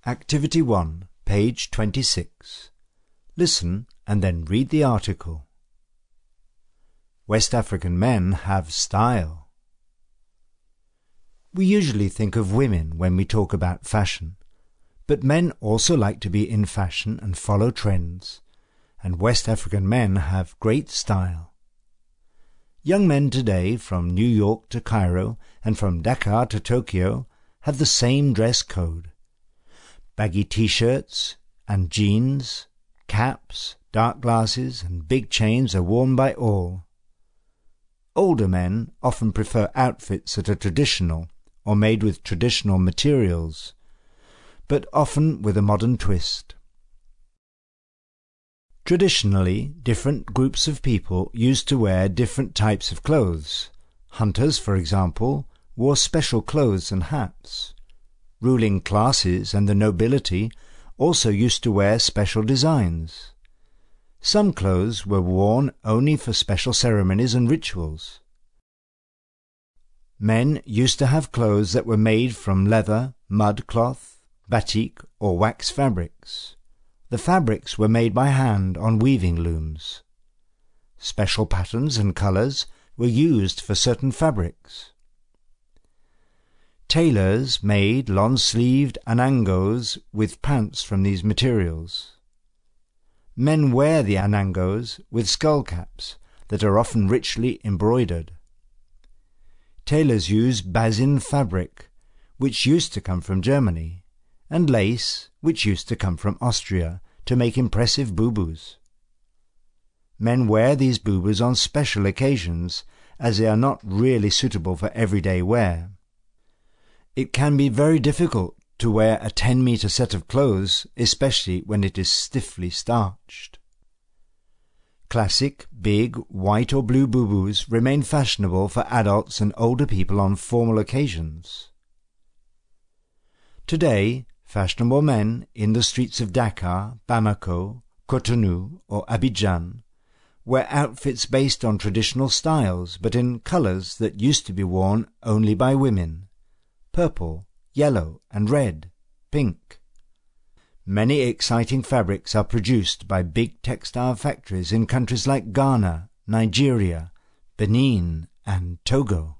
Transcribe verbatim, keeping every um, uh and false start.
Activity one, page twenty-six. Listen and then read the article. West African men have style. We usually think of women when we talk about fashion, but men also like to be in fashion and follow trends, and West African men have great style. Young men today, from New York to Cairo and from Dakar to Tokyo, have the same dress code. Baggy t-shirts and jeans, caps, dark glasses and big chains are worn by all. Older men often prefer outfits that are traditional or made with traditional materials, but often with a modern twist. Traditionally, different groups of people used to wear different types of clothes. Hunters, for example, wore special clothes and hats. Ruling classes and the nobility also used to wear special designs. Some clothes were worn only for special ceremonies and rituals. Men used to have clothes that were made from leather, mud cloth, batik or wax fabrics. The fabrics were made by hand on weaving looms. Special patterns and colours were used for certain fabrics. Tailors made long-sleeved anangos with pants from these materials. Men wear the anangos with skull caps that are often richly embroidered. Tailors use basin fabric, which used to come from Germany, and lace, which used to come from Austria, to make impressive boubous. Men wear these boubous on special occasions, as they are not really suitable for everyday wear. It can be very difficult to wear a ten-meter set of clothes, especially when it is stiffly starched. Classic, big, white or blue boubous remain fashionable for adults and older people on formal occasions. Today, fashionable men in the streets of Dakar, Bamako, Cotonou or Abidjan wear outfits based on traditional styles but in colours that used to be worn only by women: purple, yellow and red, pink. Many exciting fabrics are produced by big textile factories in countries like Ghana, Nigeria, Benin and Togo.